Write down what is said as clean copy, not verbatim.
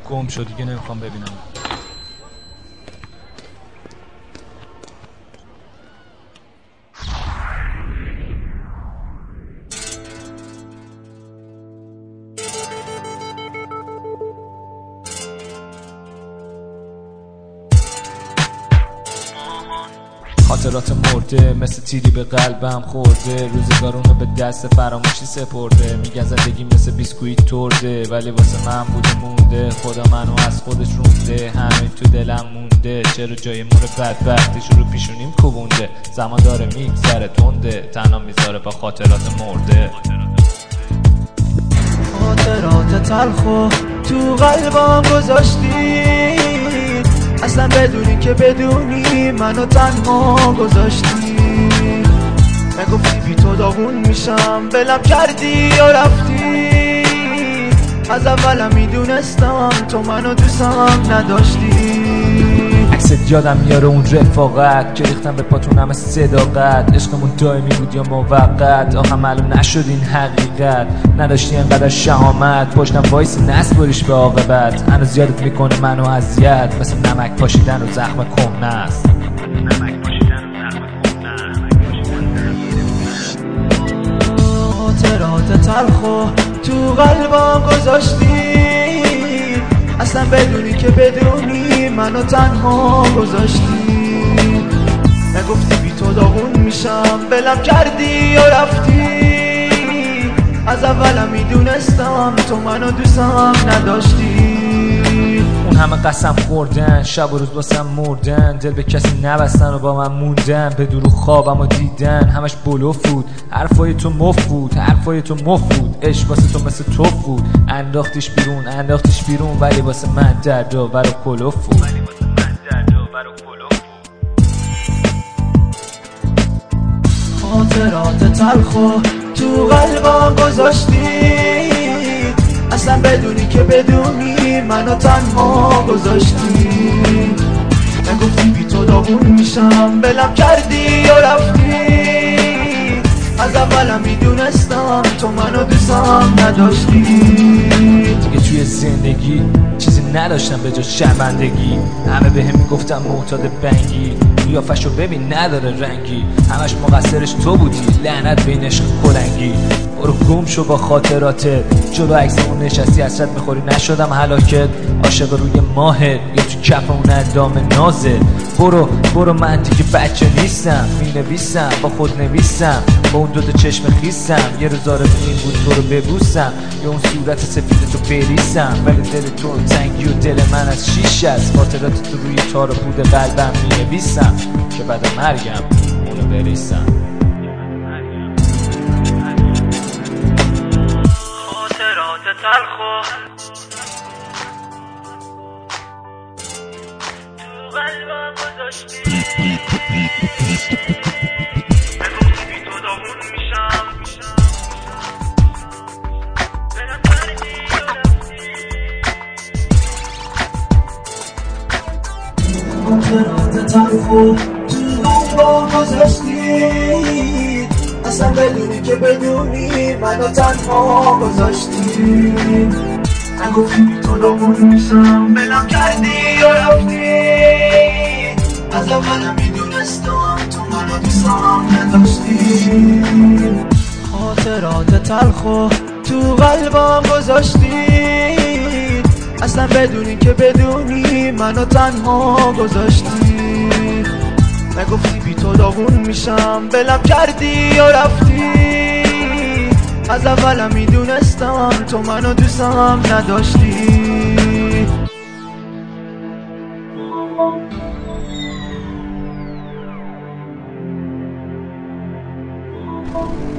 گم شد دیگه نمیخوام ببینم. خاطرات مرده مثل تیری به قلبم خورده، روزگارونو به دست فراموشی سپرده. میگن زندگی مثل بیسکویت ترده، ولی واسه من بوده مونده. خدا منو از خودش رونده، همین تو دلم مونده. چرا جای مور بدبختیش رو پیشونیم کوبونده. زمان داره میگذره تنده، تنها میذاره با خاطرات مرده. خاطرات تلخو تو قلبم گذاشتی، اصلا بدونی که بدونی منو تنها گذاشتی. نگفتی بی تو داغون میشم، بلم کردی یا رفتی. از اولم میدونستم تو منو دوستم نداشتی. عکست یادم میاره اون رفاقت که ریختم به پاتونم صداقت. عشقمون دائمی بود یا موقت، آخه معلوم نشد این حقیقت. نداشتی انقدر شهامت، پشتم وایسی نسپریش به عاقبت. هنوز یادت میکنه منو اذیت، مثل نمک پاشیدن و زخم کهنه است. خاطرات تلخو تو قلبم گذاشتی، اصلا بدونی که بدونی منو تنها گذاشتی. نگفتی بی تو داغون میشم، بلم کردی یا رفتی. از اولم میدونستم تو منو دوستم نداشتی. اون همه قسم خوردن، شب و روز واسم مردن. دل به کسی نبستن و با من موندن. به دروغ خوابم و دیدن، همش بلوف بود. حرفای تو مفت بود، حرفای تو مفت بود. عشق واسه تو مثل توف بود، انداختیش بیرون. ولی واسه من دردآور و کلوف بود. خاطرات تلخو تو قلبم گذاشتی، اصلا بدونی که بدونی منو تنها گذاشتی. نگفتی بی تو داغون میشم، بلم کردی یا رفتی. از اولم میدونستم تو منو دوستم نداشتی. دیگه توی زندگی چیزی نداشتم به جز شرمندگی. همه بهم میگفتم معتاد بنگی، قیافشو ببین نداره رنگی. همش مقصرش تو بودی، لعنت به این عشق کلنگی. برو گم شو با خاطراتت، جلو عکسمون نشستی حسرت میخوری. نشدم هلاکت، عاشق روی ماهت یا تو کف اون اندام نازت. برو من دیگه بچه نیستم، مینویسم با خود نویسم. با اون دوتا چشم خیسم، یه روز آرزوم این بود تو رو ببوسم، یا اون صورت سفید تو بریسم. ولی دل تو تنگی و دل من از شیش است. خاطرات تو روی تار و پود قلبم مینویسم که بعد مرگم اونو بریسم. خاطرات تلخو تو قلبم گذاشتی، نگفتی بی تو داغون میشم، بلم کردی یا رفتی. خاطرات تلخو تو قلبم گذاشتی، اصلا بدونی که بدونی منو تنها گذاشتی. نگفتی بی تو داغون میشم، بلم کردی یا رفتی. از اولم میدونستم تو منو دوستم نداشتی. خاطرات تلخو تو قلبم گذاشتی، اصلا بدونی که بدونی منو تنها گذاشتی. نگفتی بی تو داغون میشم، بلم کردی یا رفتی. از اولم میدونستم تو منو دوستم نداشتی.